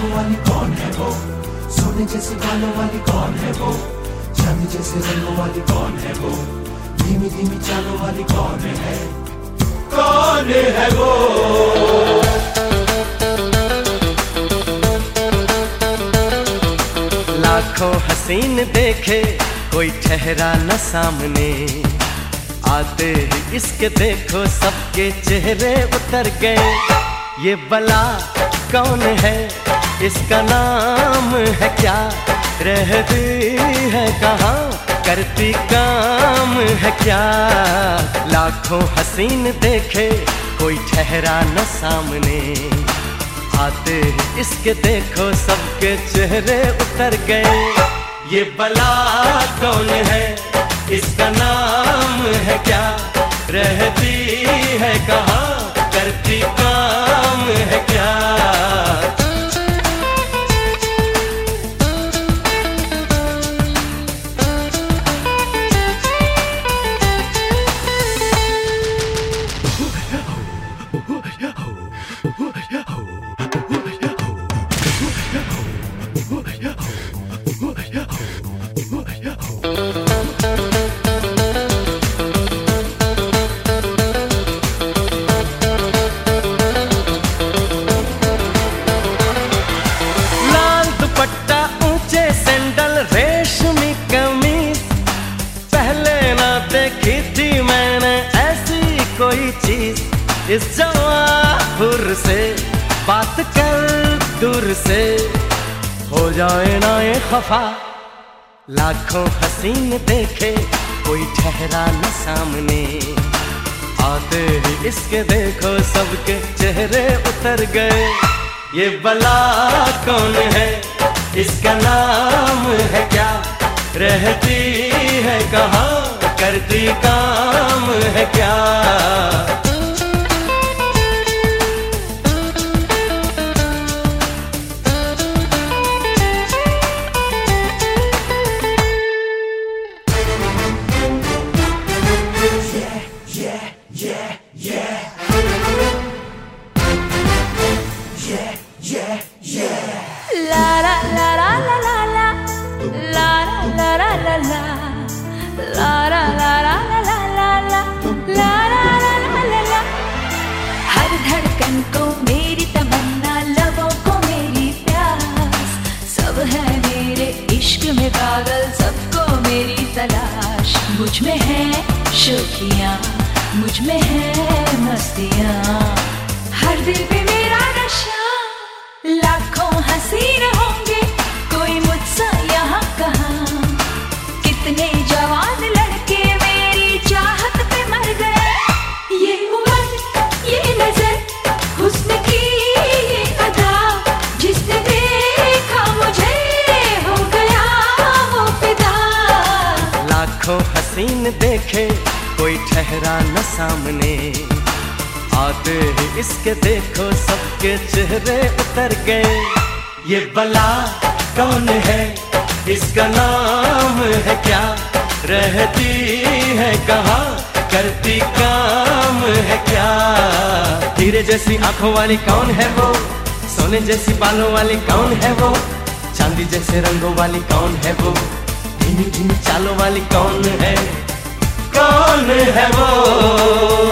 आंखों वाली कौन है वो, सोने जैसे बालों वाली कौन है वो, चांदी जैसे रंगों वाली कौन है वो, धीमी धीमी चालों वाली कौन है वो। लाखों हसीन देखे कोई ठहरा न सामने, आते ही इसके देखो सबके चेहरे उतर गए। ये बला कौन है, इसका नाम है क्या, रहती है कहाँ, करती काम है क्या। लाखों हसीन देखे कोई ठहरा न सामने, आते ही इसके देखो सबके चेहरे उतर गए। ये बला कौन है, इसका नाम है क्या, रहती है कहाँ, करती काम है क्या। रेशमी कमीज पहले ना देखी थी मैंने ऐसी कोई चीज। इस जवाहुर से बात कर दूर से, हो जाए ना ये खफा। लाखों हसीन देखे कोई ठहरा न सामने, आते ही इसके देखो सबके चेहरे उतर गए। ये बला कौन है, इसका नाम है क्या, रहती है कहाँ, करती काम है क्या। हर धड़कन को मेरी तमन्ना, लबों को मेरी प्यास, सब है मेरे इश्क में पागल, सबको मेरी तलाश। मुझ में है शोखियाँ, मुझ में है मस्तियाँ, हर दिल पे मेरा नशा। लाखों हसीन होंगे कोई मुझसे यहाँ कहाँ, कितने जवान लड़के मेरी चाहत पे मर गए। ये उम्र ये नजर हुस्न की ये अदा, जिसने देखा मुझे हो गया वो फिदा। लाखों हसीन देखे कोई ठहरा न सामने, आते ही इसके देखो सबके चेहरे उतर गए। ये बला कौन है, इसका नाम है क्या, रहती है कहाँ, करती काम है क्या। हीरे जैसी आंखों वाली कौन है वो, सोने जैसी बालों वाली कौन है वो, चांदी जैसे रंगों वाली कौन है वो, धीमी धीमी चालों वाली कौन है वो।